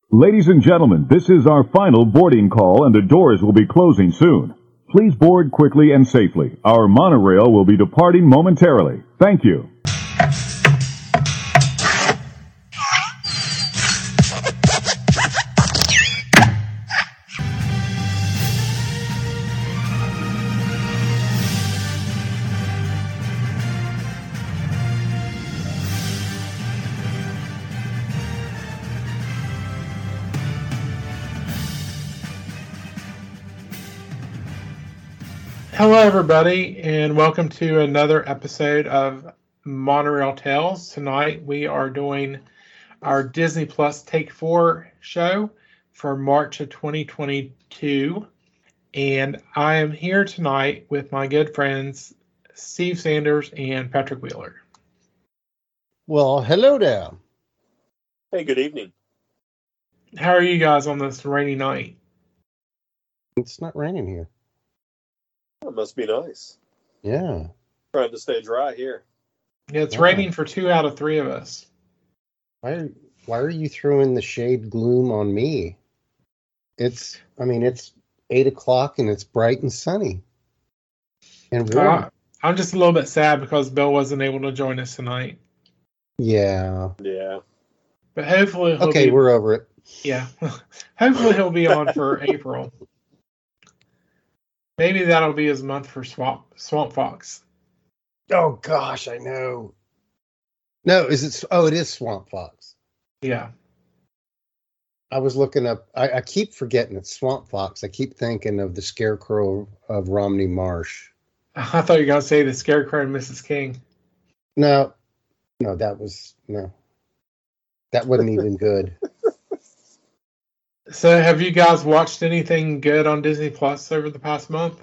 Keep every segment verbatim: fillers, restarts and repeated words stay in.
Ladies and gentlemen, this is our final boarding call and the doors will be closing soon. Please board quickly and safely. Our monorail will be departing momentarily. Thank you. Hello, everybody, and welcome to another episode of Monorail Tales. Tonight, we are doing our Disney Plus Take Four show for March of twenty twenty-two. And I am here tonight with my good friends, Steve Sanders and Patrick Wheeler. Well, hello there. Hey, good evening. How are you guys on this rainy night? It's not raining here. It must be nice. Yeah. Trying to stay dry here. Yeah, it's Yeah. raining for two out of three of us. Why are, why are you throwing the shade gloom on me? It's, I mean, it's eight o'clock and it's bright and sunny. And warm. Uh, I'm just a little bit sad because Bill wasn't able to join us tonight. Yeah. Yeah. But hopefully he'll Okay, be, we're over it. yeah. Hopefully he'll be on for April. Maybe that'll be his month for Swamp Swamp Fox. Oh, gosh, I know. No, is it? Oh, it is Swamp Fox. Yeah. I was looking up. I, I keep forgetting it's Swamp Fox. I keep thinking of the Scarecrow of Romney Marsh. I thought you were going to say the Scarecrow and Missus King. No, no, that was, no. That wasn't even good. So have you guys watched anything good on Disney Plus over the past month?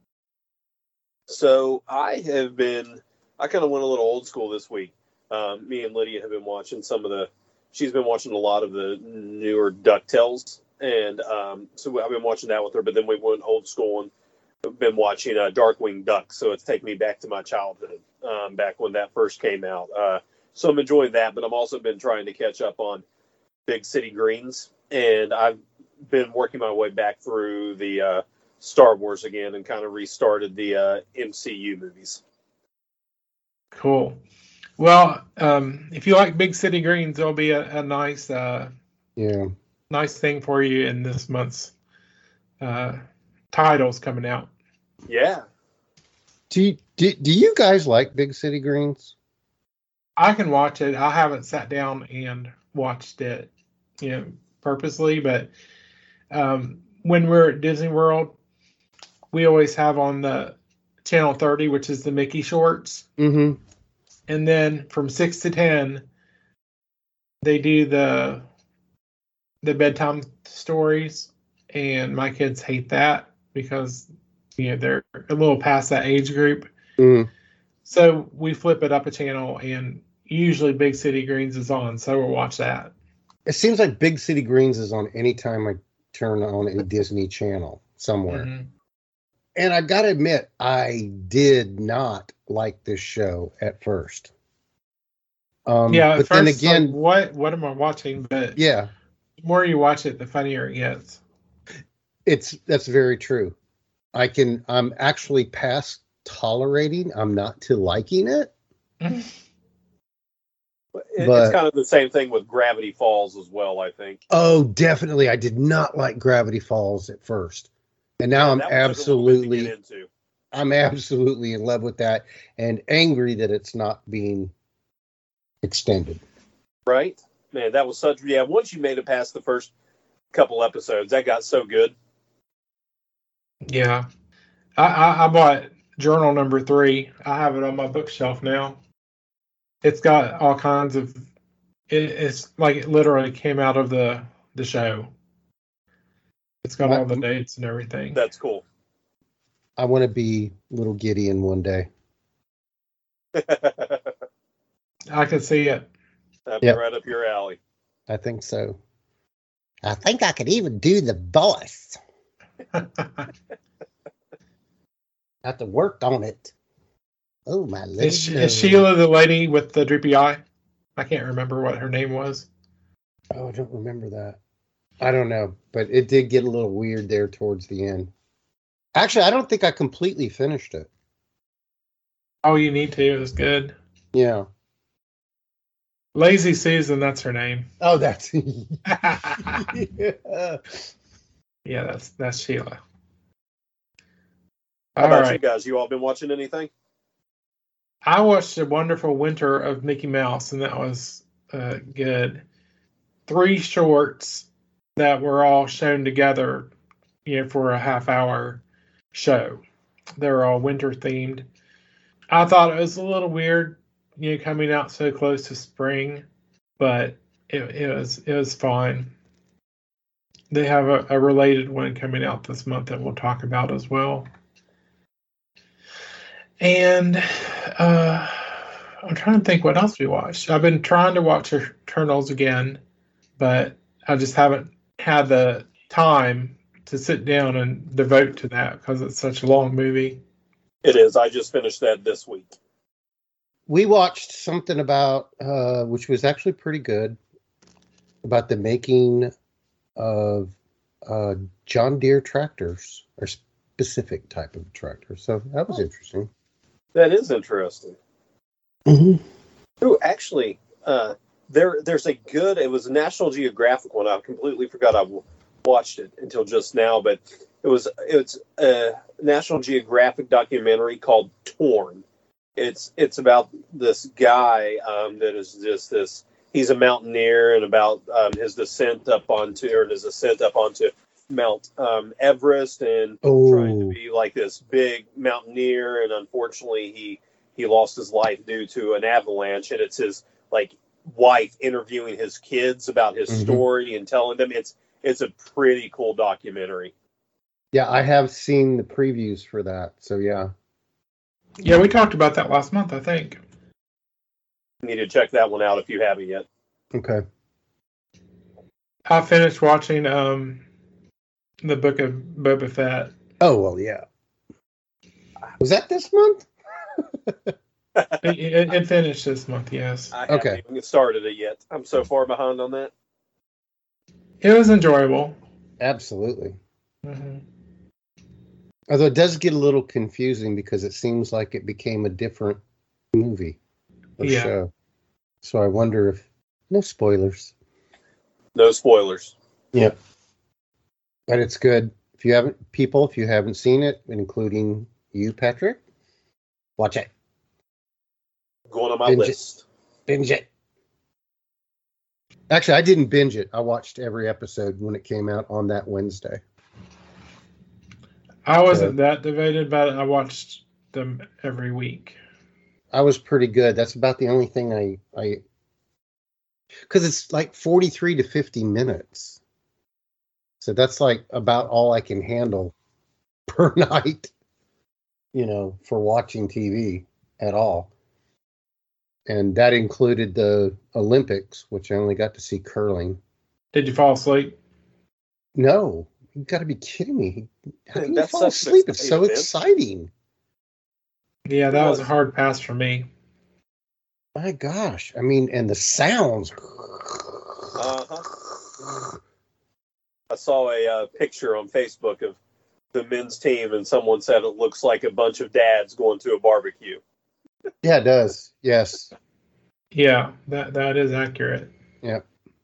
So I have been, I kind of went a little old school this week. Um, me and Lydia have been watching some of the, she's been watching a lot of the newer DuckTales. And um, so I've been watching that with her, but then we went old school and been watching uh, Darkwing Duck. So it's taken me back to my childhood, um, back when that first came out. Uh, so I'm enjoying that, but I've also been trying to catch up on Big City Greens. And I've been working my way back through the uh, Star Wars again and kind of restarted the uh, M C U movies. Cool. Well, um, if you like Big City Greens, it'll be a, a nice, uh, Yeah. nice thing for you in this month's uh, titles coming out. Yeah. Do you, do, do you guys like Big City Greens? I can watch it. I haven't sat down and watched it, you know, purposely, but um, when we're at Disney World, we always have on the Channel thirty, which is the Mickey shorts. Mm-hmm. And then from six to ten, they do the the bedtime stories, and my kids hate that because, you know, they're a little past that age group. Mm. So we flip it up a channel, and usually Big City Greens is on, so we'll watch that. It seems like Big City Greens is on any time I turn on a Disney channel somewhere. Mm-hmm. And I got to admit, I did not like this show at first. Um, Yeah, at but first, then it's again, like, what what am I watching? But yeah, the more you watch it, the funnier it gets. it's that's very true. I can. I'm actually past tolerating. I'm not to liking it. It, But- it's kind of the same thing with Gravity Falls as well, I think. Oh, definitely. I did not like Gravity Falls at first, and now I'm That one took a little bit to absolutely, get into. I'm absolutely in love with that, and angry that it's not being extended. Right? Man, that was such, yeah, once you made it past the first couple episodes, that got so good. Yeah, I, I I bought Journal number three. I have it on my bookshelf now. It's got all kinds of. It, it's like it literally came out of the the show. It's got all the dates and everything. That's cool. I want to be little Gideon one day. I can see it. That'd be Yep. right up your alley. I think so. I think I could even do the voice. Have to work on it. Oh, my little Is, She- is nose. Sheila the lady with the droopy eye? I can't remember what her name was. Oh, I don't remember that. I don't know, but it did get a little weird there towards the end. Actually, I don't think I completely finished it. Oh, you need to. It was good. Yeah. Lazy Susan, that's her name. Oh, that's yeah, that's that's Sheila. How All about right. you guys? You all been watching anything? I watched The Wonderful Winter of Mickey Mouse, and that was uh, good. Three shorts that were all shown together, you know, for a half hour show. They were all winter themed. I thought it was a little weird, you know, coming out so close to spring, but it, it was it was fine. They have a, a related one coming out this month that we'll talk about as well. And uh, I'm trying to think what else we watched. I've been trying to watch Eternals again, but I just haven't had the time to sit down and devote to that because it's such a long movie. It is. I just finished that this week. We watched something about, uh, which was actually pretty good, about the making of uh, John Deere tractors, or specific type of tractor. So that was interesting. That is interesting. Mm-hmm. Ooh, actually, uh, there there's a good. It was a National Geographic one. I completely forgot I watched it until just now, but it was it's a National Geographic documentary called Torn. It's it's about this guy um, that is just this. He's a mountaineer, and about um, his descent up onto or his ascent up onto Mount um, Everest, and Oh. trying to be like this big mountaineer. And unfortunately, he he lost his life due to an avalanche. And it's his like wife interviewing his kids about his Mhm. story and telling them. It's it's a pretty cool documentary. Yeah, I have seen the previews for that. So yeah. Yeah, we talked about that last month, I think. You need to check that one out if you haven't yet. Okay. I finished watching um, the Book of Boba Fett. Oh well, yeah. Was that this month? It, it, it finished this month, yes. I haven't Okay. even started it yet. I'm so far behind on that. It was enjoyable. Absolutely. hmm Although it does get a little confusing because it seems like it became a different movie or Yeah. show. So I wonder if no spoilers. No spoilers. Yep. But it's good. If you haven't, people, if you haven't seen it, including you, Patrick, watch it. Going on my Binge it. list. Binge it. Actually, I didn't binge it. I watched every episode when it came out on that Wednesday. I wasn't that devoted, but I watched them every week. I was pretty good. That's about the only thing I, I, because it's like forty-three to fifty minutes. So that's like about all I can handle per night, you know, for watching T V at all. And that included the Olympics, which I only got to see curling. Did you fall asleep? No, you got to be kidding me. How can you That's fall such an asleep? It's so exciting event. exciting. Yeah, that It was a was. hard pass for me. My gosh. I mean, and the sounds. Uh-huh. I saw a uh, picture on Facebook of the men's team, and someone said it looks like a bunch of dads going to a barbecue. Yeah, it does. Yes. Yeah, that that is accurate. Yep.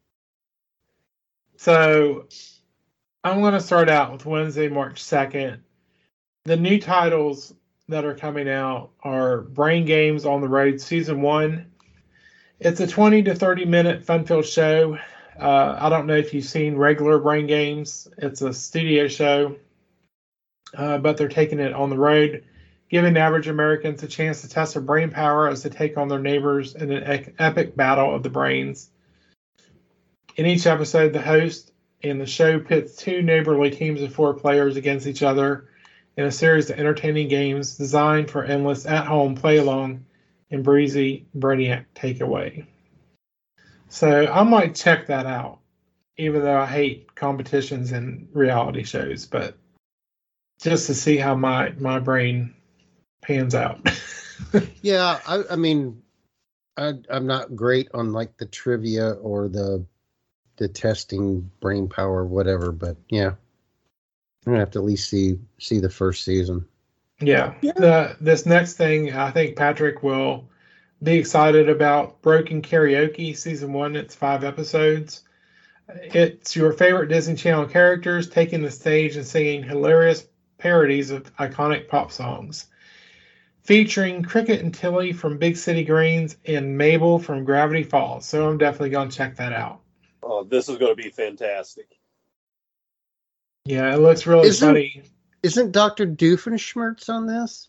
So I'm going to start out with Wednesday, March second. The new titles that are coming out are Brain Games on the Road Season one. It's a twenty to thirty minute fun-filled show. Uh, I don't know if you've seen regular Brain Games. It's a studio show, uh, but they're taking it on the road, giving average Americans a chance to test their brain power as they take on their neighbors in an ec- epic battle of the brains. In each episode, the host and the show pits two neighborly teams of four players against each other in a series of entertaining games designed for endless at-home play-along and breezy Brainiac takeaway. So I might check that out, even though I hate competitions and reality shows, but just to see how my, my brain pans out. Yeah, I, I mean, I, I'm not great on like the trivia or the the testing brain power, whatever. But yeah, I'm gonna have to at least see see the first season. Yeah. Yeah. The this next thing, I think Patrick will be excited about. Broken Karaoke season one. It's five episodes. It's your favorite Disney Channel characters taking the stage and singing hilarious parodies of iconic pop songs. Featuring Cricket and Tilly from Big City Greens and Mabel from Gravity Falls. So I'm definitely going to check that out. Oh, this is going to be fantastic. Yeah, it looks really Isn't- funny. Isn't Doctor Doofenshmirtz on this?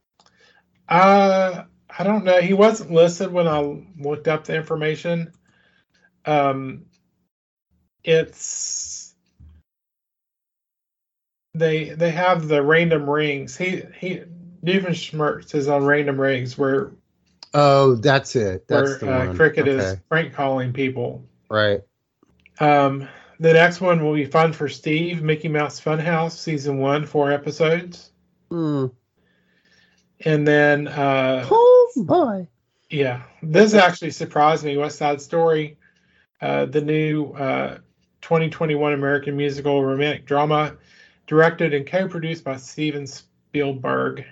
Uh, I don't know. He wasn't listed when I looked up the information. Um, it's they they have the random rings. He he Doofenshmirtz is on random rings where Oh, that's it. That's where the uh, one. Cricket is Okay. prank calling people. Right. Um, the next one will be fun for Steve. Mickey Mouse Funhouse season one, four episodes, Hmm. and then uh, Oh boy. yeah, this actually surprised me. West Side Story, uh, the new uh, twenty twenty-one American musical romantic drama, directed and co-produced by Steven Spielberg.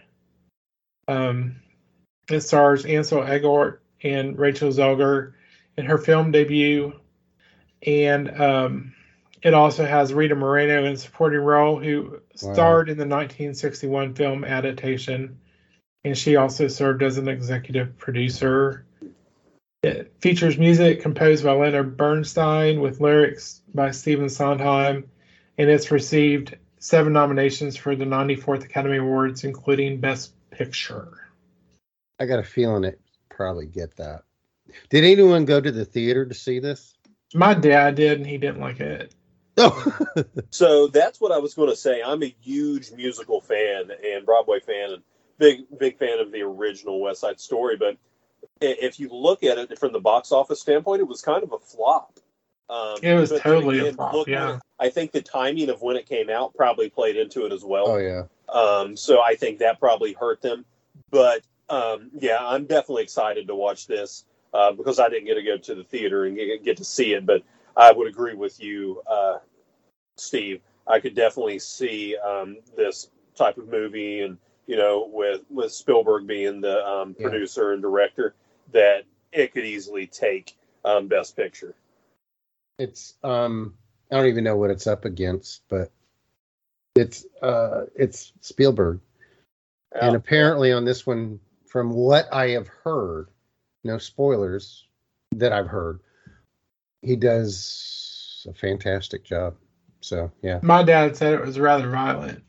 Um, it stars Ansel Elgort and Rachel Zegler in her film debut, and um, it also has Rita Moreno in a supporting role, who Wow. starred in the nineteen sixty-one film adaptation, and she also served as an executive producer. It features music composed by Leonard Bernstein with lyrics by Stephen Sondheim, and it's received seven nominations for the ninety-fourth Academy Awards, including Best Picture. I got a feeling it probably get that. Did anyone go to the theater to see this? My dad did, and he didn't like it. Oh, So that's what I was going to say. I'm a huge musical fan and Broadway fan and big big fan of the original West Side Story. But i- if you look at it from the box office standpoint, it was kind of a flop. Um, It was but then totally a again, flop, looking yeah. at- I think the timing of when it came out probably played into it as well. oh yeah. Um, so I think that probably hurt them. But um, yeah, I'm definitely excited to watch this uh, because I didn't get to go to the theater and get, get to see it. But I would agree with you, uh, Steve. I could definitely see um, this type of movie, and you know, with with Spielberg being the um, Yeah. producer and director, that it could easily take um, Best Picture. It's um I don't even know what it's up against, but it's uh it's Spielberg. And apparently on this one, from what I have heard, no spoilers that I've heard, he does a fantastic job. So yeah. My dad said it was rather violent,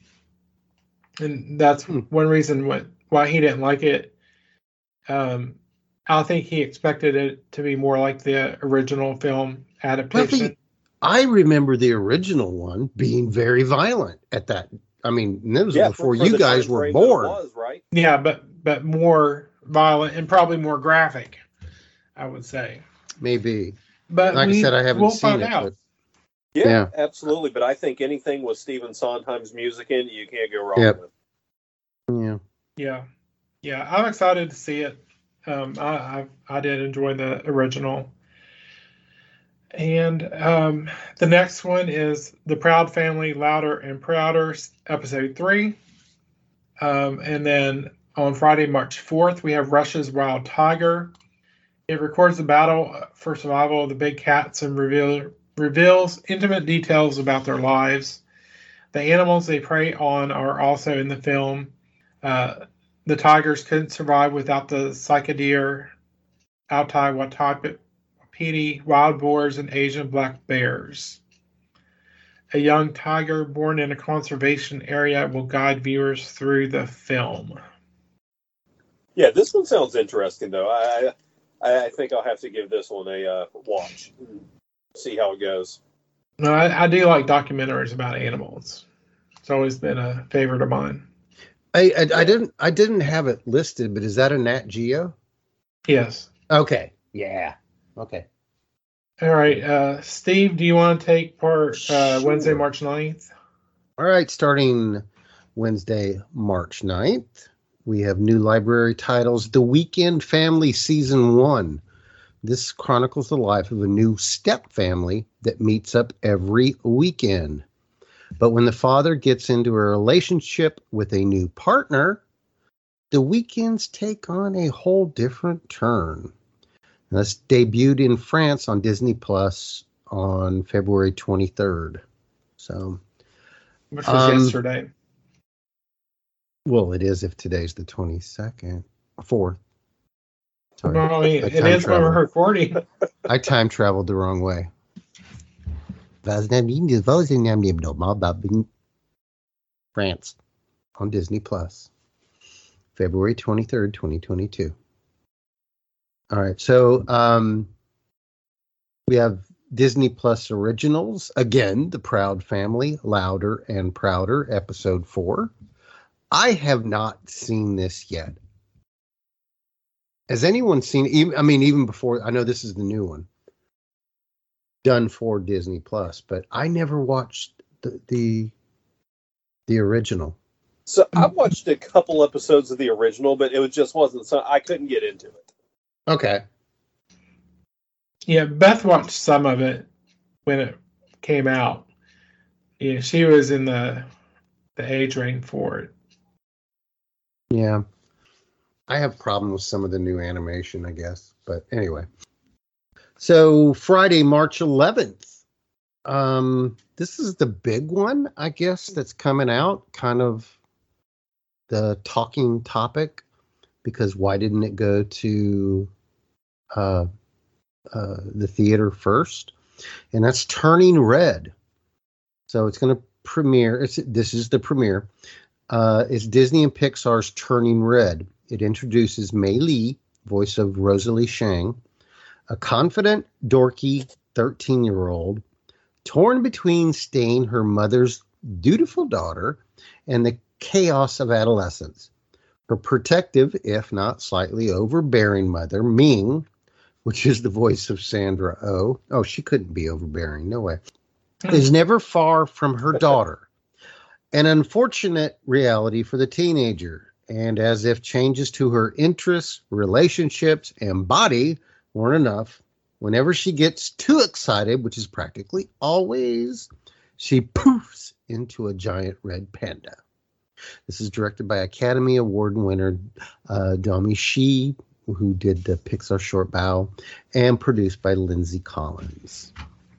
and that's Hmm. one reason what, why he didn't like it. Um, I think he expected it to be more like the original film adaptation. I remember the original one being very violent at that. I mean, that was Yeah, before for- for you the guys time were frame that it born. was, right? Yeah, but but more violent and probably more graphic, I would say. Maybe. But Like I we, said, I haven't we'll seen find it, out. but Yeah, Yeah. absolutely. But I think anything with Stephen Sondheim's music in, you can't go wrong Yep. with. yeah. Yeah, yeah, I'm excited to see it. Um, I, I I did enjoy the original. And um, the next one is The Proud Family, Louder and Prouder, episode three. Um, and then on Friday, March fourth, we have Russia's Wild Tiger. It records the battle for survival of the big cats and reveal, reveals intimate details about their lives. The animals they prey on are also in the film. Uh, the tigers couldn't survive without the cycadeer, Altai Wapiti, wild boars, and Asian black bears. A young tiger born in a conservation area will guide viewers through the film. Yeah, this one sounds interesting, though. I I, I think I'll have to give this one a uh, watch. See how it goes. No, I, I do like documentaries about animals. It's always been a favorite of mine. I, I I didn't I didn't have it listed, but is that a Nat Geo? Yes. Okay. Yeah. Okay. All right. Uh, Steve, do you want to take part uh, Wednesday, Sure. March ninth? All right, starting Wednesday, March ninth, we have new library titles. The Weekend Family Season one, This chronicles the life of a new step family that meets up every weekend. But when the father gets into a relationship with a new partner, the weekends take on a whole different turn. And that's debuted in France on Disney Plus on February twenty-third. So, which was um, yesterday. Well, it is if today's the twenty-second, fourth. Sorry, No, I mean, I it is when we're recording. I time traveled the wrong way. France on Disney Plus, February twenty-third, twenty twenty-two. All right, so um, we have Disney Plus Originals. Again, The Proud Family, Louder and Prouder, Episode four. I have not seen this yet. Has anyone seen it? I mean, even before, I know this is the new one done for Disney Plus, but I never watched the the, the original. So I watched a couple episodes of the original, but it was just wasn't so I couldn't get into it. Okay. Yeah, Beth watched some of it when it came out. Yeah, she was in the the age range for it. Yeah. I have problems with some of the new animation, I guess. But anyway. So Friday, March eleventh. Um, this is the big one, I guess, that's coming out. Kind of the talking topic. Because why didn't it go to uh, uh, the theater first? And that's Turning Red. So it's going to premiere. It's, this is the premiere. Uh, it's Disney and Pixar's Turning Red. It introduces Mei Lee, voice of Rosalie Chang, a confident, dorky thirteen-year-old torn between staying her mother's dutiful daughter and the chaos of adolescence. Her protective, if not slightly overbearing mother, Ming, which is the voice of Sandra Oh. Oh, she couldn't be overbearing. No way. Is never far from her daughter. An unfortunate reality for the teenager. And as if changes to her interests, relationships, and body weren't enough, whenever she gets too excited, which is practically always, she poofs into a giant red panda. This is directed by Academy Award winner uh, Domee Shi, who did the Pixar Short Bow, and produced by Lindsay Collins.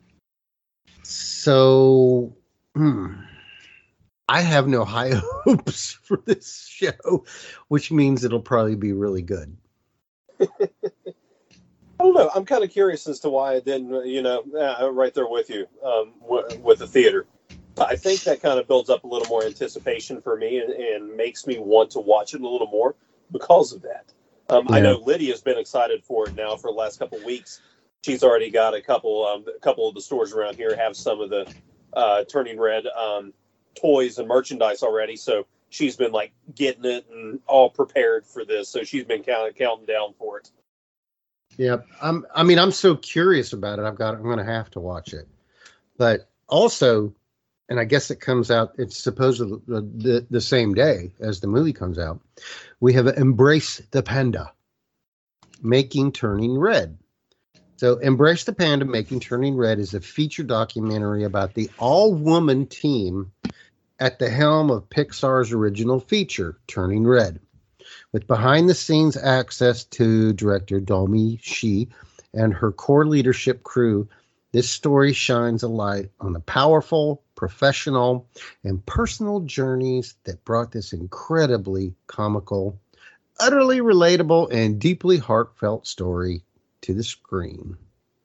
So, hmm, I have no high hopes for this show, which means it'll probably be really good. I don't know. I'm kind of curious as to why I didn't, you know, uh, right there with you um, w- with the theater. I think that kind of builds up a little more anticipation for me and, and makes me want to watch it a little more because of that. Um, yeah. I know Lydia's been excited for it now for the last couple of weeks. She's already got a couple, um, a couple of the stores around here have some of the uh, Turning Red um, toys and merchandise already. So she's been like getting it and all prepared for this. So she's been kind of counting down for it. Yeah, I'm. I mean, I'm so curious about it. I've got. I'm going to have to watch it. But also, and I guess it comes out. It's supposedly the, the the same day as the movie comes out. We have Embrace the Panda, Making Turning Red. So, Embrace the Panda, Making Turning Red is a feature documentary about the all-woman team at the helm of Pixar's original feature, Turning Red. With behind-the-scenes access to director Domee Shi and her core leadership crew, this story shines a light on the powerful, professional, and personal journeys that brought this incredibly comical, utterly relatable, and deeply heartfelt story to the screen.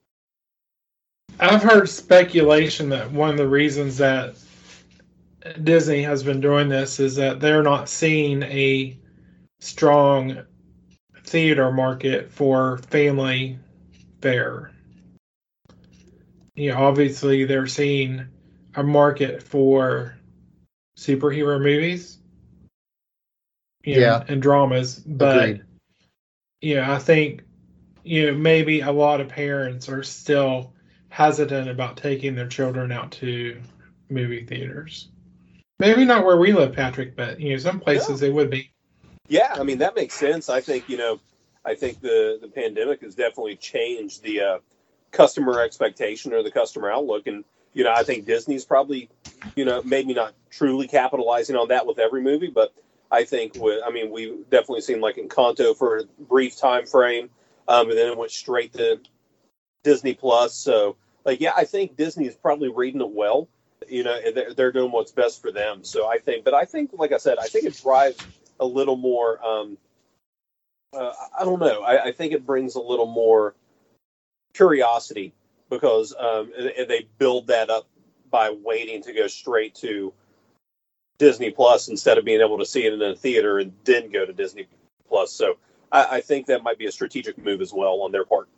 I've heard speculation that one of the reasons that Disney has been doing this is that they're not seeing a strong theater market for family fare. You know, obviously they're seeing a market for superhero movies, you know, yeah, and dramas, but Agreed. you know, I think you know maybe a lot of parents are still hesitant about taking their children out to movie theaters. Maybe not where we live, Patrick, but you know, some places yeah. they would be. Yeah, I mean, that makes sense. I think, you know, I think the, the pandemic has definitely changed the uh, customer expectation or the customer outlook. And, you know, I think Disney's probably, you know, maybe not truly capitalizing on that with every movie, but I think, with, I mean, we've definitely seen like Encanto for a brief time frame, um, and then it went straight to Disney Plus. So, like, yeah, I think Disney is probably reading it well. You know, they're, they're doing what's best for them. So I think, but I think, like I said, I think it drives a little more, um, uh, I don't know. I, I think it brings a little more curiosity because um, and they build that up by waiting to go straight to Disney Plus instead of being able to see it in a theater and then go to Disney Plus. So I, I think that might be a strategic move as well on their part.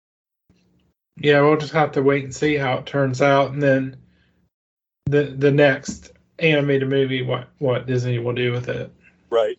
Yeah, we'll just have to wait and see how it turns out, and then the the next animated movie, what what Disney will do with it. Right.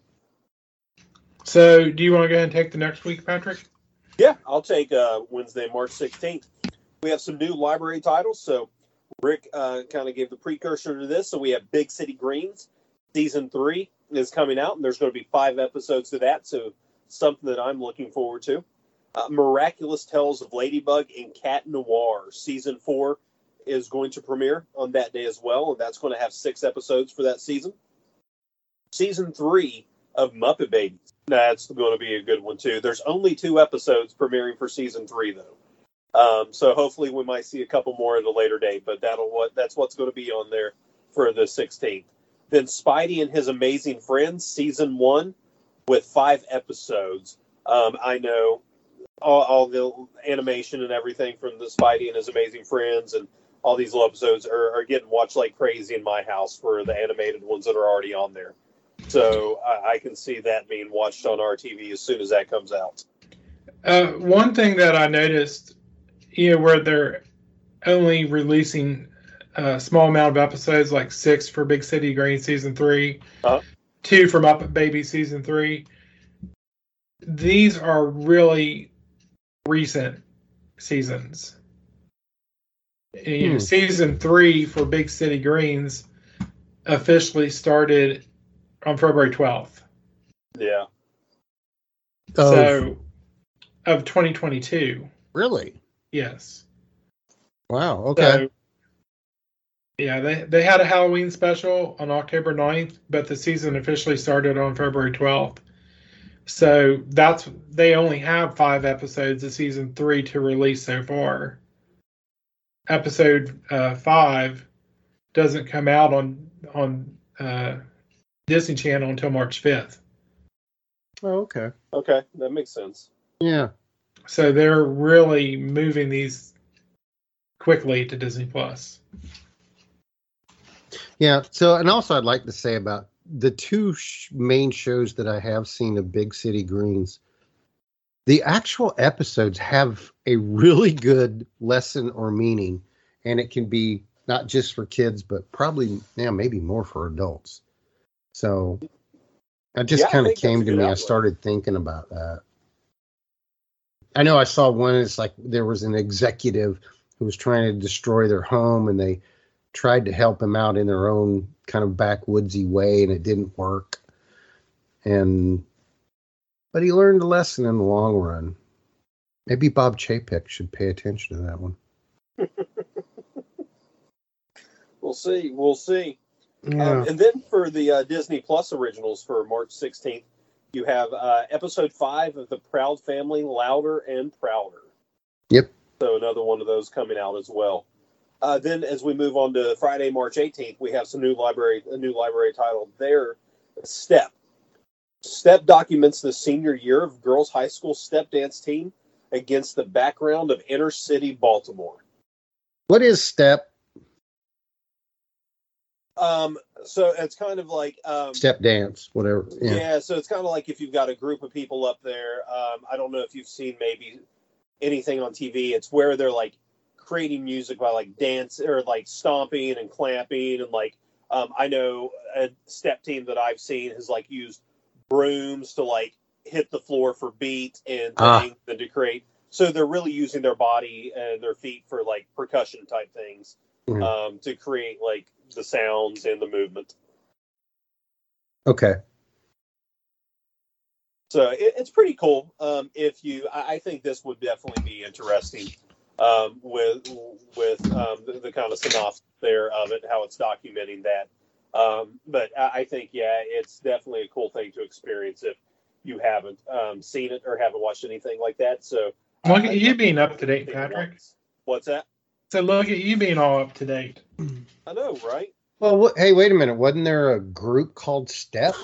So, do you want to go ahead and take the next week, Patrick? Yeah, I'll take uh, Wednesday, March sixteenth. We have some new library titles. So Rick uh, kind of gave the precursor to this. So we have Big City Greens. Season three is coming out, and there's going to be five episodes to that. So something that I'm looking forward to. Uh, Miraculous Tales of Ladybug and Cat Noir. Season four is going to premiere on that day as well, and that's going to have six episodes for that season. Season three of Muppet Babies. That's going to be a good one, too. There's only two episodes premiering for season three, though. Um, so hopefully we might see a couple more at a later date, but that'll what that's what's going to be on there for the sixteenth. Then Spidey and His Amazing Friends, season one, with five episodes. Um, I know all, all the animation and everything from the Spidey and His Amazing Friends and all these little episodes are, are getting watched like crazy in my house for the animated ones that are already on there. So I, I can see that being watched on our T V as soon as that comes out. Uh, one thing that I noticed, you know, where they're only releasing a small amount of episodes, like six for Big City Green season three, uh-huh. two for Muppet Baby season three. These are really recent seasons. You know, hmm. Season three for Big City Greens officially started on February twelfth. Yeah. So, oh. Of twenty twenty-two. Really? Yes. Wow, okay. So, yeah, they, they had a Halloween special on October ninth, but the season officially started on February twelfth. So, that's they only have five episodes of season three to release so far. Episode uh, five doesn't come out on on uh, Disney Channel until March fifth. Oh, okay. Okay, that makes sense. Yeah. So they're really moving these quickly to Disney Plus. Yeah. So, and also I'd like to say about the two sh- main shows that I have seen of Big City Greens, the actual episodes have a really good lesson or meaning, and it can be not just for kids, but probably, yeah, maybe more for adults. So it just yeah, kind of came to me. Outlet. I started thinking about that. I know I saw one, it's like there was an executive who was trying to destroy their home, and they tried to help him out in their own kind of backwoodsy way, and it didn't work. And But he learned a lesson in the long run. Maybe Bob Chapek should pay attention to that one. We'll see. We'll see. Yeah. Um, and then for the uh, Disney Plus originals for March sixteenth, you have uh, episode five of The Proud Family, Louder and Prouder. Yep. So another one of those coming out as well. Uh, then as we move on to Friday, March eighteenth, we have some new library, a new library title there, Step. Step documents the senior year of girls' high school step dance team against the background of inner city Baltimore. What is Step? Um, so it's kind of like um, step dance, whatever. Yeah. yeah. So it's kind of like if you've got a group of people up there. Um, I don't know if you've seen maybe anything on T V. It's where they're like creating music by like dance or like stomping and clamping and like um, I know a step team that I've seen has like used brooms to like hit the floor for beat and things ah. and to create. So they're really using their body and their feet for like percussion type things mm. um, to create like the sounds and the movement. Okay. So it, it's pretty cool. Um, if you, I, I think this would definitely be interesting um, with with um, the, the kind of synopsis there of it, how it's documenting that. Um, but I, I think, yeah, it's definitely a cool thing to experience if you haven't um, seen it or haven't watched anything like that. So look I, at you being up to date, Patrick. What's that? So look at you being all up to date. I know, right? Well, what, hey, wait a minute. Wasn't there a group called Step?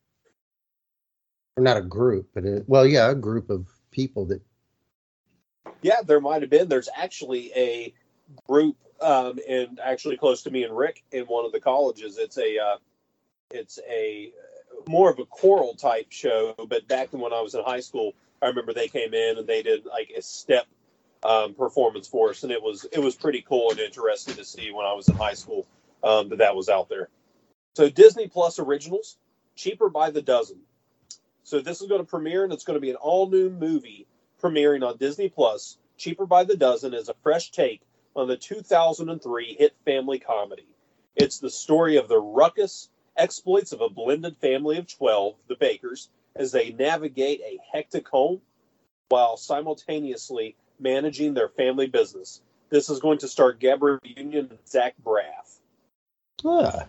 Or not a group, but a, well, yeah, a group of people that. Yeah, there might have been. There's actually a group, um, and actually close to me and Rick in one of the colleges. It's a, uh, it's a more of a choral type show. But back when I was in high school, I remember they came in and they did like a step um, performance for us, and it was it was pretty cool and interesting to see when I was in high school um, that that was out there. So Disney Plus originals, cheaper by the dozen. So this is going to premiere, and it's going to be an all-new movie premiering on Disney Plus, cheaper by the dozen, as a fresh take on the two thousand three hit family comedy. It's the story of the ruckus exploits of a blended family of twelve, the Bakers, as they navigate a hectic home while simultaneously managing their family business. This is going to star Gabrielle Union and Zach Braff. Ah.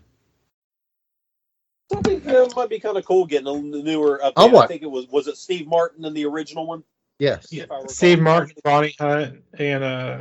So I think you know, it might be kind of cool getting a newer update. I'll watch. I think it was was it Steve Martin in the original one? Yes. Yeah, If I recall. Steve Martin, Bonnie Hunt, and uh,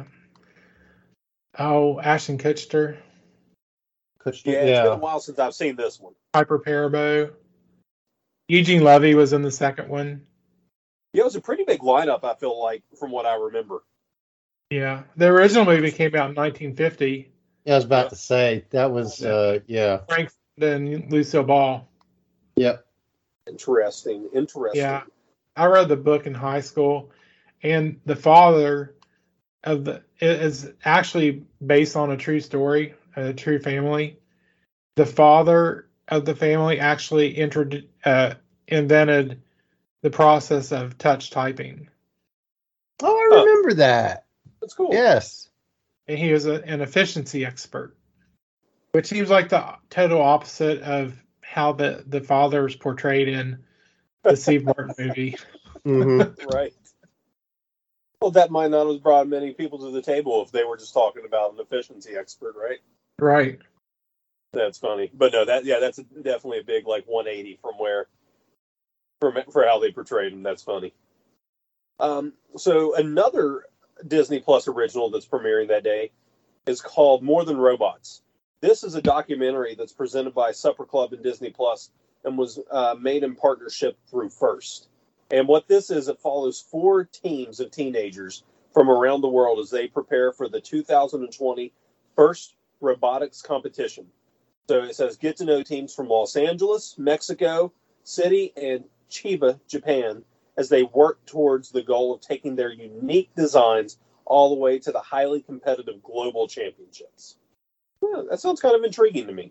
oh, Ashton Kutcher, Coach- Yeah, it's been a yeah. while since I've seen this one. Piper Perabo. Eugene Levy was in the second one. Yeah, it was a pretty big lineup, I feel like, from what I remember. Yeah, the original movie came out in nineteen fifty. Yeah, I was about to say that was, uh, yeah. Frank and Lucille Ball. Yep. Interesting, interesting. Yeah, I read the book in high school, and the father of the it is actually based on a true story, a true family. The father of the family actually entered, uh, invented the process of touch typing, Oh, I Huh. remember that. That's cool. Yes. and he was a, an efficiency expert, which seems like the total opposite of how the the father is portrayed in the Steve Martin movie. hmm Right. Well, that might not have brought many people to the table if they were just talking about an efficiency expert, right? Right. That's funny. But no, that yeah, that's definitely a big like one eighty from where from for how they portrayed him. That's funny. Um, so another Disney Plus original that's premiering that day is called More Than Robots. This is a documentary that's presented by Supper Club and Disney Plus and was uh, made in partnership through First. And what this is, it follows four teams of teenagers from around the world as they prepare for the two thousand twenty First Robotics Competition. So it says get to know teams from Los Angeles, Mexico City, and Chiba, Japan, as they work towards the goal of taking their unique designs all the way to the highly competitive global championships. Yeah, that sounds kind of intriguing to me.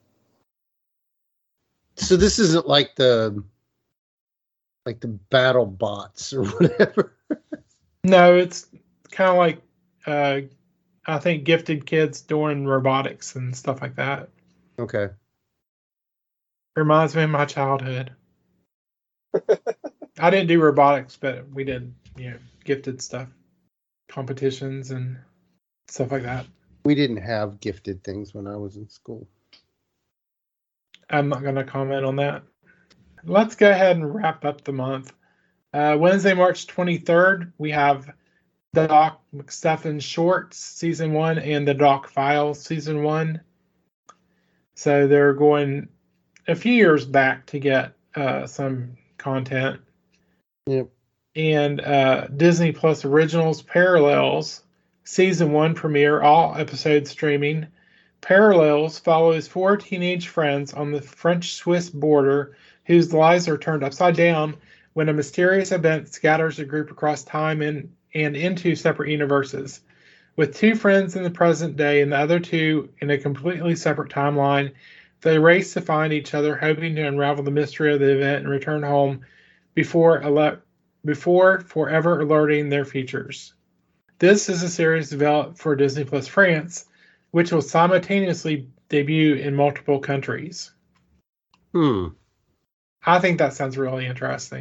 So this isn't like the like the battle bots or whatever. No, it's kind of like uh, I think gifted kids doing robotics and stuff like that. Okay. Reminds me of my childhood. I didn't do robotics, but we did, you know, gifted stuff, competitions and stuff like that. We didn't have gifted things when I was in school. I'm not going to comment on that. Let's go ahead and wrap up the month. Uh, Wednesday, March twenty-third, we have the Doc McStuffin Shorts Season one and the Doc Files Season one. So they're going a few years back to get uh, some content. Yep. And uh, Disney Plus Originals Parallels Season one premiere, all episodes streaming. Parallels follows four teenage friends on the French-Swiss border whose lives are turned upside down when a mysterious event scatters a group across time and, and into separate universes. With two friends in the present day and the other two in a completely separate timeline, they race to find each other, hoping to unravel the mystery of the event and return home before, ele- before forever alerting their futures. This is a series developed for Disney Plus France, which will simultaneously debut in multiple countries. Hmm. I think that sounds really interesting.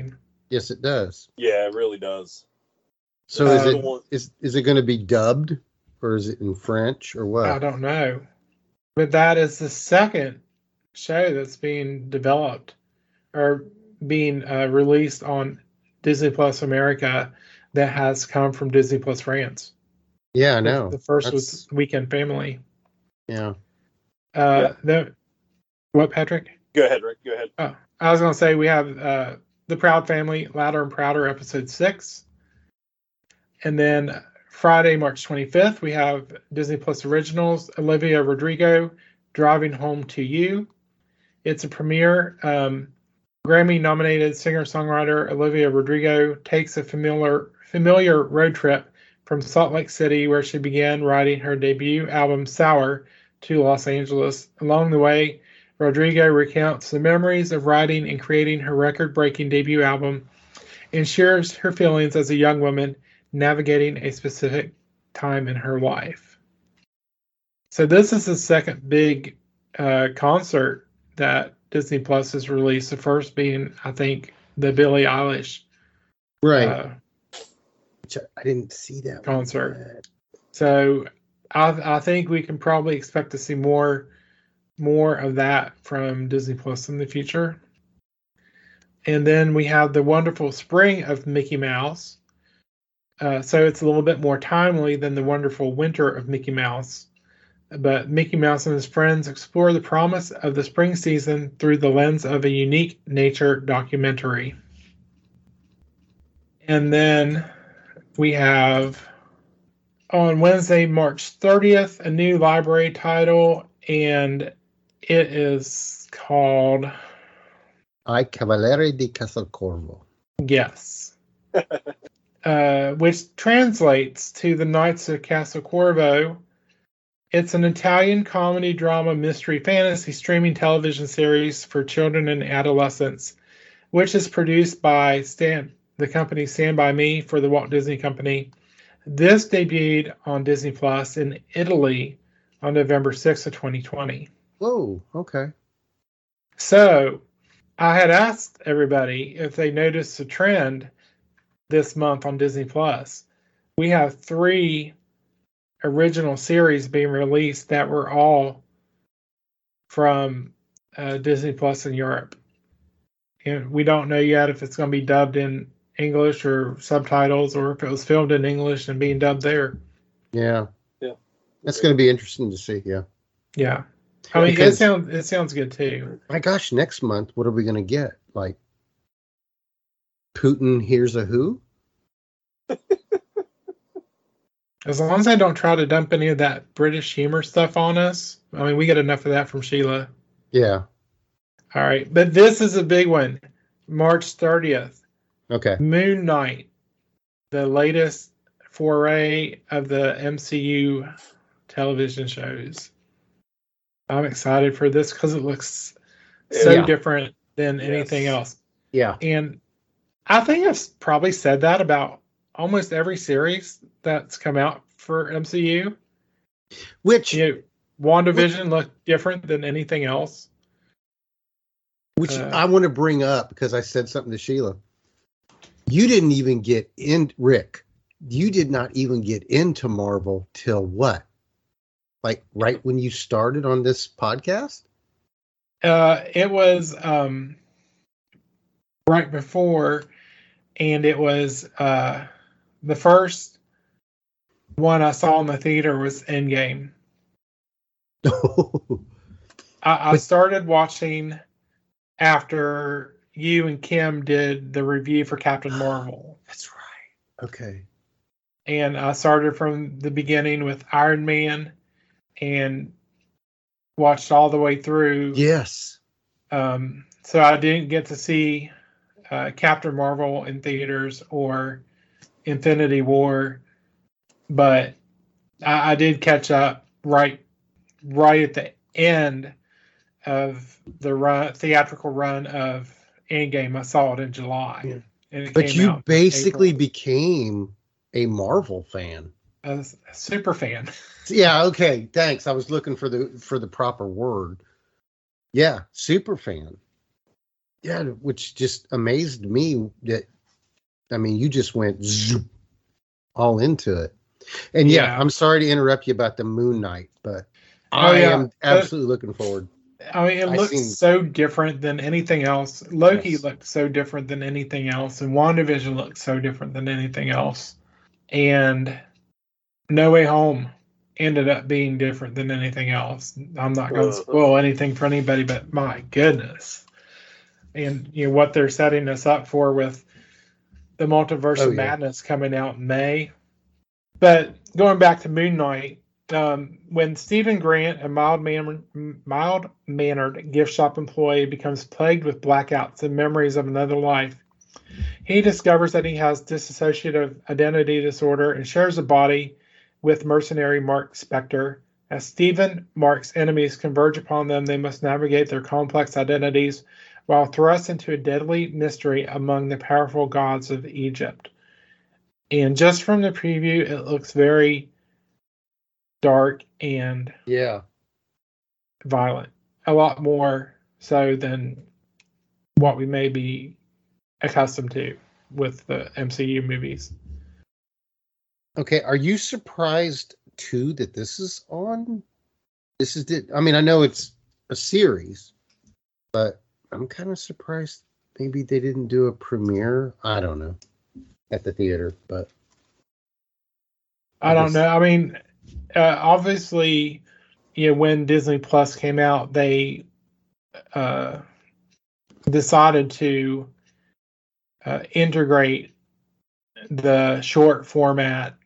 Yes, it does. Yeah, it really does. So Uh, is The it one- is is it going to be dubbed, or is it in French, or I what? don't know. But that is the second show that's being developed or being uh, released on Disney Plus America that has come from Disney Plus France. Yeah, I The- know. The first That's- was Weekend Family. Yeah. Uh, the what, Patrick? Go ahead, Rick. Go ahead. Oh, I was going to say we have uh, The Proud Family, Louder and Prouder, episode six. And then Friday, March twenty-fifth, we have Disney Plus Originals, Olivia Rodrigo, Driving Home to You. It's a premiere. Um, Grammy-nominated singer-songwriter Olivia Rodrigo takes a familiar familiar road trip from Salt Lake City, where she began writing her debut album Sour, to Los Angeles. Along the way, Rodrigo recounts the memories of writing and creating her record-breaking debut album and shares her feelings as a young woman navigating a specific time in her life. So this is the second big uh, concert that Disney Plus has released. The first being, I think, the Billie Eilish Right. uh, Which I- I didn't see that one concert. yet. So I, I think we can probably expect to see more more of that from Disney Plus in the future. And then we have the wonderful Spring of Mickey Mouse. Uh, so it's a little bit more timely than the wonderful Winter of Mickey Mouse. But Mickey Mouse and his friends explore the promise of the spring season through the lens of a unique nature documentary. And then we have on Wednesday, March thirtieth, a new library title, and it is called I Cavaliere di Castelcorvo. Yes, uh, which translates to The Knights of Castle Corvo. It's an Italian comedy, drama, mystery, fantasy streaming television series for children and adolescents, which is produced by Stand, the company Stand By Me for the Walt Disney Company. This debuted on Disney Plus in Italy on November sixth of twenty twenty. Whoa, okay. So I had asked everybody if they noticed a trend this month on Disney Plus. We have three original series being released that were all from uh, Disney Plus in Europe. And we don't know yet if it's going to be dubbed in English or subtitles, or if it was filmed in English and being dubbed there. Yeah. Yeah. That's going to be interesting to see, yeah. Yeah. I mean, Because- it sounds it sounds good too. My gosh, next month, what are we going to get? Like, Putin here's a who? As long as I don't try to dump any of that British humor stuff on us. I mean, we get enough of that from Sheila. Yeah. All right. But this is a big one. March thirtieth, Okay. Moon Knight, the latest foray of the M C U television shows. I'm excited for this because it looks so Yeah. different than Yes. anything else. Yeah. And I think I've probably said that about almost every series that's come out for M C U. Which, You know, WandaVision looked different than anything else. which uh, I want to bring up because I said something to Sheila. You didn't even get in, Rick. You did not even get into Marvel till what? Like right when you started on this podcast? Uh, it was um, right before, and it was uh, the first one I saw in the theater was Endgame. I, I started watching after you and Kim did the review for Captain Marvel. That's right. Okay. And I started from the beginning with Iron Man and watched all the way through. Yes. Um, so I didn't get to see uh, Captain Marvel in theaters or Infinity War, but I, I did catch up right right at the end of the run, theatrical run of Endgame. I saw it in July. Yeah. And it But came you out in basically April. became a Marvel fan. a super fan. Yeah, okay, thanks. I was looking for the for the proper word. Yeah, super fan. Yeah, which just amazed me that, I mean, you just went zoom, all into it. And yeah, Yeah. I'm sorry to interrupt you about the Moon Knight, but Oh, I yeah. am absolutely looking forward. I mean, it I looks seen- so different than anything else. Loki Yes. looked so different than anything else, and WandaVision looked so different than anything else. And No Way Home ended up being different than anything else. I'm not going to Uh-huh. spoil anything for anybody, but my goodness. And you know what they're setting us up for with the Multiverse Oh, of yeah. Madness coming out in May. But going back to Moon Knight, um, when Stephen Grant, a mild-mannered, mild-mannered gift shop employee, becomes plagued with blackouts and memories of another life, he discovers that he has dissociative identity disorder and shares a body with mercenary Mark Spector. As Stephen Mark's enemies converge upon them, they must navigate their complex identities while thrust into a deadly mystery among the powerful gods of Egypt. And just from the preview, it looks very dark and Yeah. violent. A lot more so than what we may be accustomed to with the M C U movies. Okay, are you surprised too that this is on? This is the, I mean, I know it's a series, but I'm kind of surprised maybe they didn't do a premiere. I don't know, at the theater, but I don't know. I mean, uh, obviously, you know, when Disney Plus came out, they uh, decided to uh, integrate the short format,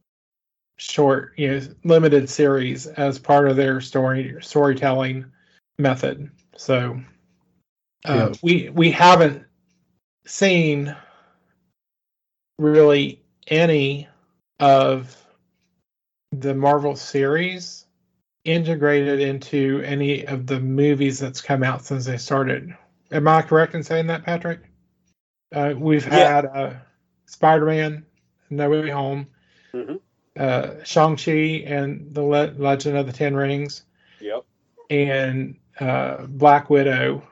short, you know, limited series as part of their story storytelling method. So uh, Yeah. we we haven't seen really any of the Marvel series integrated into any of the movies that's come out since they started. Am I correct in saying that, Patrick? Uh, we've Yeah. had uh, Spider-Man, No Way Home, Mhm. uh, Shang-Chi and the Le- Legend of the Ten Rings, Yep. and uh, Black Widow,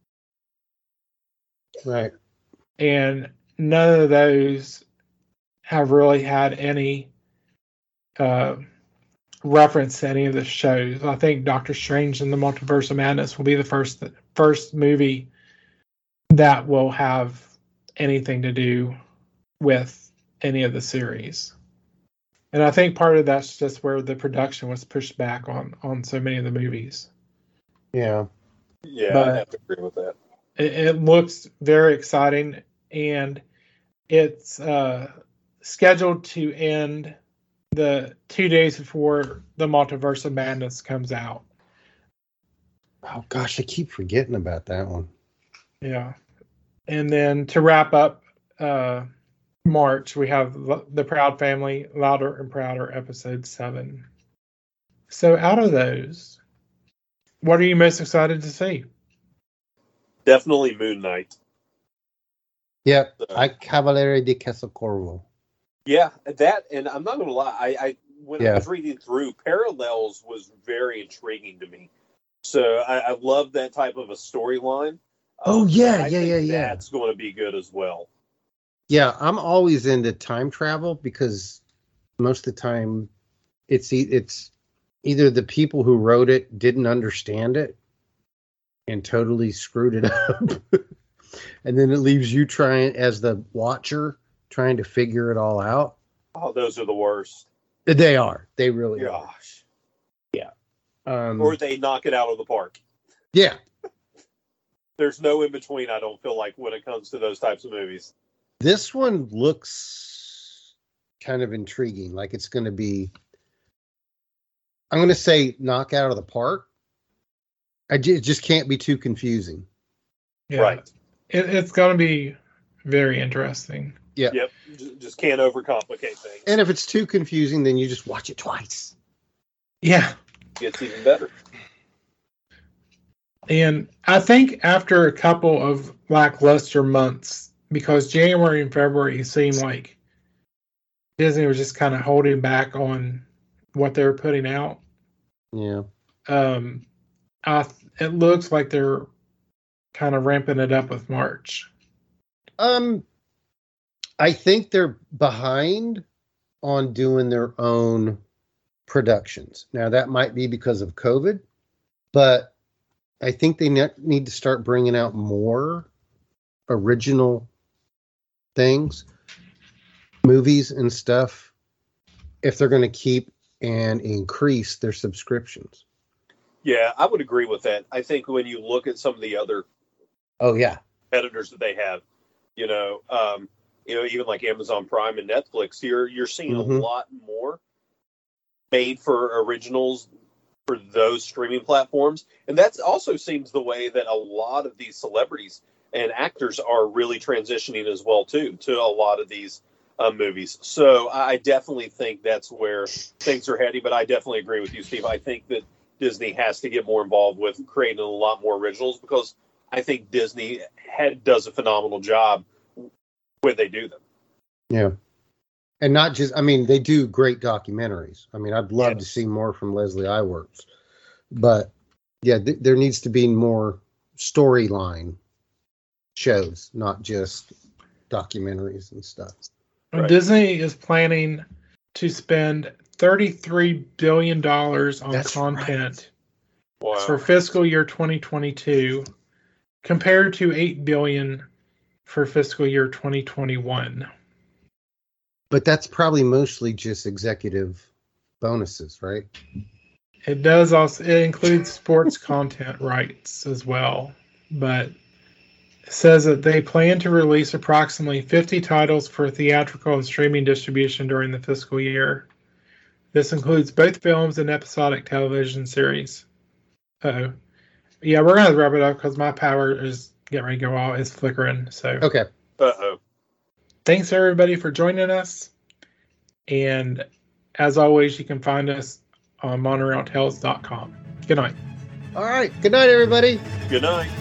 right. and none of those have really had any uh, reference to any of the shows. I think Doctor Strange and the Multiverse of Madness will be the first first movie that will have anything to do with any of the series. And I think part of that's just where the production was pushed back on on so many of the movies. Yeah. Yeah, But- I have to agree with that. It, it looks very exciting, and it's uh, scheduled to end the two days before the Multiverse of Madness comes out. Oh gosh, I keep forgetting about that one. Yeah. And then to wrap up uh, March, we have The Proud Family, Louder and Prouder, episode seven. So out of those, what are you most excited to see? Definitely Moon Knight. Yeah, So, I Cavaliere di Casacorvo. yeah, that, and I'm not gonna lie. I, I when Yeah. I was reading through, Parallels was very intriguing to me. So I, I love that type of a storyline. Oh, Um, yeah, I yeah, think yeah, yeah. That's going to be good as well. Yeah, I'm always into time travel because most of the time it's e- it's either the people who wrote it didn't understand it and totally screwed it up. And then it leaves you trying as the watcher trying to figure it all out. Oh, those are the worst. They are. They really are. Gosh. Um, Or they knock it out of the park. yeah. There's no in between, I don't feel like, when it comes to those types of movies. This one looks kind of intriguing. Like it's going to be, I'm going to say knock out of the park. I ju- it just can't be too confusing. Yeah. Right. It, it's going to be very interesting. Yeah. Yep. J- Just can't overcomplicate things. And if it's too confusing, then you just watch it twice. Yeah. Gets even better. And I think after a couple of lackluster months, because January and February seemed like Disney was just kind of holding back on what they were putting out. Yeah. Um, I, it looks like they're kind of ramping it up with March? Um, I think they're behind on doing their own productions. Now, that might be because of COVID, but I think they ne- need to start bringing out more original things, movies and stuff, if they're going to keep and increase their subscriptions. Yeah, I would agree with that. I think when you look at some of the other Oh, yeah. competitors that they have, you know, um, you know, even like Amazon Prime and Netflix, you're you're seeing Mhm. a lot more made for originals for those streaming platforms, and that also seems the way that a lot of these celebrities and actors are really transitioning as well too to a lot of these uh, movies. So I definitely think that's where things are heading. But I definitely agree with you, Steve. I think that Disney has to get more involved with creating a lot more originals, because I think Disney had, does a phenomenal job when they do them. Yeah. And not just, I mean, they do great documentaries. I mean, I'd love Yes. to see more from Leslie Iwerks. But yeah, th- there needs to be more storyline shows, not just documentaries and stuff. Right. Disney is planning to spend thirty-three billion dollars on That's content Wow. for fiscal year twenty twenty-two, compared to eight billion dollars for fiscal year twenty twenty-one. But that's probably mostly just executive bonuses, right? It does also, it includes sports content rights as well, but it says that they plan to release approximately fifty titles for theatrical and streaming distribution during the fiscal year. This includes both films and episodic television series. Uh-oh. Yeah, we're going to wrap it up because my power is getting ready to go off. It's flickering. So Okay. Uh-oh. thanks everybody for joining us. And as always, you can find us on monorail tales dot com. Good night. All right. Good night, everybody. Good night.